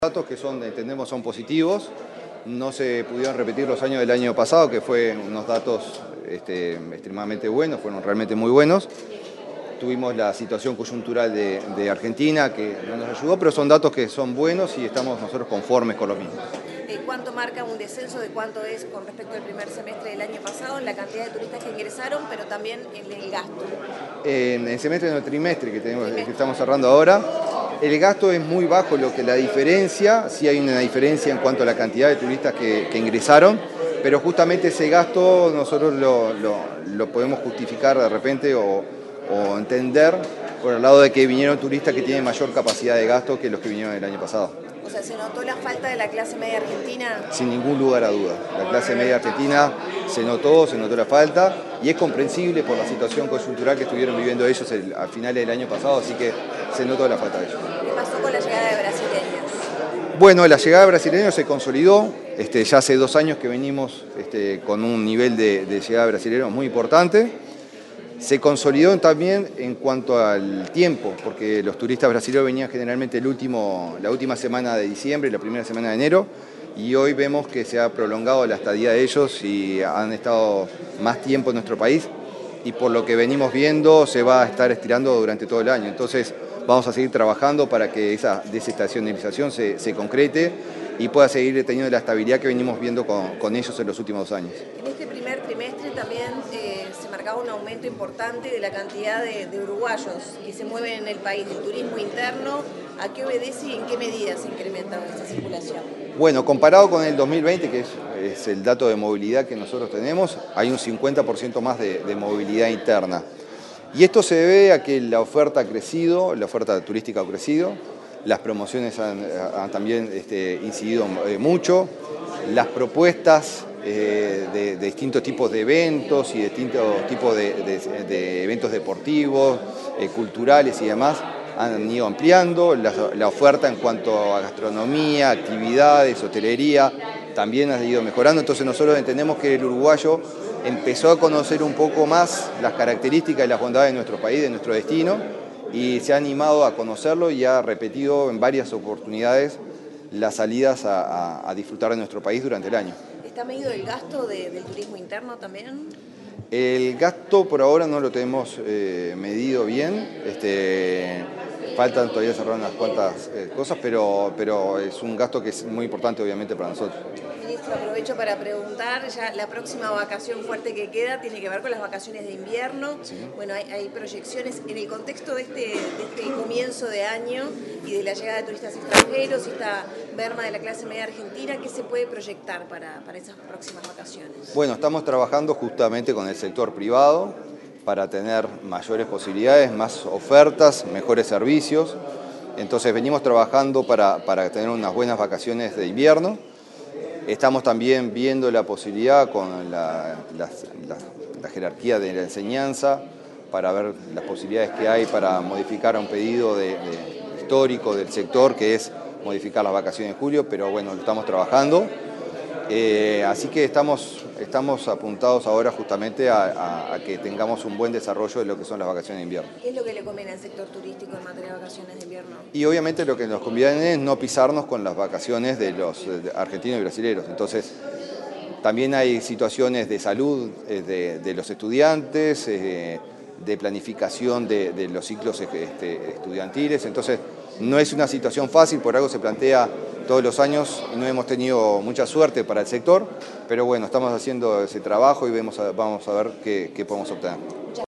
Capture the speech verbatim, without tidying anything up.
Datos que son, entendemos, son positivos, no se pudieron repetir los años del año pasado, que fue unos datos este, extremadamente buenos, fueron realmente muy buenos. Tuvimos la situación coyuntural de, de Argentina, que no nos ayudó, pero son datos que son buenos y estamos nosotros conformes con los mismos. ¿Cuánto marca un descenso de cuánto es con respecto al primer semestre del año pasado en la cantidad de turistas que ingresaron, pero también en el gasto? En el semestre, en el trimestre que, tenemos, trimestre. que estamos cerrando ahora, el gasto es muy bajo, lo que la diferencia, sí hay una diferencia en cuanto a la cantidad de turistas que, que ingresaron, pero justamente ese gasto nosotros lo, lo, lo podemos justificar de repente o, o entender por el lado de que vinieron turistas que tienen mayor capacidad de gasto que los que vinieron el año pasado. O sea, ¿se notó la falta de la clase media argentina? Sin ningún lugar a duda. La clase media argentina se notó, se notó la falta y es comprensible por la situación coyuntural que estuvieron viviendo ellos el, a finales del año pasado, así que se notó la falta de ellos. ¿Qué pasó con la llegada de brasileños? Bueno, la llegada de brasileños se consolidó. Este, ya hace dos años que venimos este, con un nivel de, de llegada de brasileños muy importante. Se consolidó también en cuanto al tiempo, porque los turistas brasileños venían generalmente el último, la última semana de diciembre y la primera semana de enero, y hoy vemos que se ha prolongado la estadía de ellos y han estado más tiempo en nuestro país, y por lo que venimos viendo se va a estar estirando durante todo el año. Entonces vamos a seguir trabajando para que esa desestacionalización se, se concrete y pueda seguir teniendo la estabilidad que venimos viendo con, con ellos en los últimos dos años. En este primer trimestre también eh, se marcaba un aumento importante de la cantidad de, de uruguayos que se mueven en el país, del turismo interno. ¿A qué obedece y en qué medida se ha incrementado esta circulación? Bueno, comparado con el dos mil veinte, que es, es el dato de movilidad que nosotros tenemos, hay un cincuenta por ciento más de, de movilidad interna. Y esto se debe a que la oferta ha crecido, la oferta turística ha crecido, las promociones han, han también este, incidido eh, mucho, las propuestas eh, de, de distintos tipos de eventos y distintos tipos de, de, de eventos deportivos, eh, culturales y demás han ido ampliando, la, la oferta en cuanto a gastronomía, actividades, hotelería también ha ido mejorando, entonces nosotros entendemos que el uruguayo empezó a conocer un poco más las características y las bondades de nuestro país, de nuestro destino, y se ha animado a conocerlo y ha repetido en varias oportunidades las salidas a, a, a disfrutar de nuestro país durante el año. ¿Está medido el gasto de, del turismo interno también? El gasto por ahora no lo tenemos eh, medido bien, este, faltan todavía cerrar unas cuantas eh, cosas, pero, pero es un gasto que es muy importante obviamente para nosotros. Ministro, aprovecho para preguntar, ya la próxima vacación fuerte que queda tiene que ver con las vacaciones de invierno. Sí. Bueno, hay, hay proyecciones en el contexto de este, de este comienzo de año y de la llegada de turistas extranjeros y esta merma de la clase media argentina, ¿qué se puede proyectar para, para esas próximas vacaciones? Bueno, estamos trabajando justamente con el sector privado para tener mayores posibilidades, más ofertas, mejores servicios. Entonces venimos trabajando para, para tener unas buenas vacaciones de invierno. Estamos también viendo la posibilidad con la, la, la, la jerarquía de la enseñanza para ver las posibilidades que hay para modificar un pedido de, de histórico del sector, que es modificar las vacaciones de julio, pero bueno, lo estamos trabajando. Eh, así que estamos, estamos apuntados ahora justamente a, a, a que tengamos un buen desarrollo de lo que son las vacaciones de invierno. ¿Qué es lo que le conviene al sector turístico en materia de vacaciones de invierno? Y obviamente lo que nos conviene es no pisarnos con las vacaciones de los de argentinos y brasileños. Entonces, también hay situaciones de salud eh, de, de los estudiantes, eh, de planificación de, de los ciclos este, estudiantiles. Entonces, no es una situación fácil, por algo se plantea todos los años y no hemos tenido mucha suerte para el sector, pero bueno, estamos haciendo ese trabajo y vemos a, vamos a ver qué, qué podemos obtener.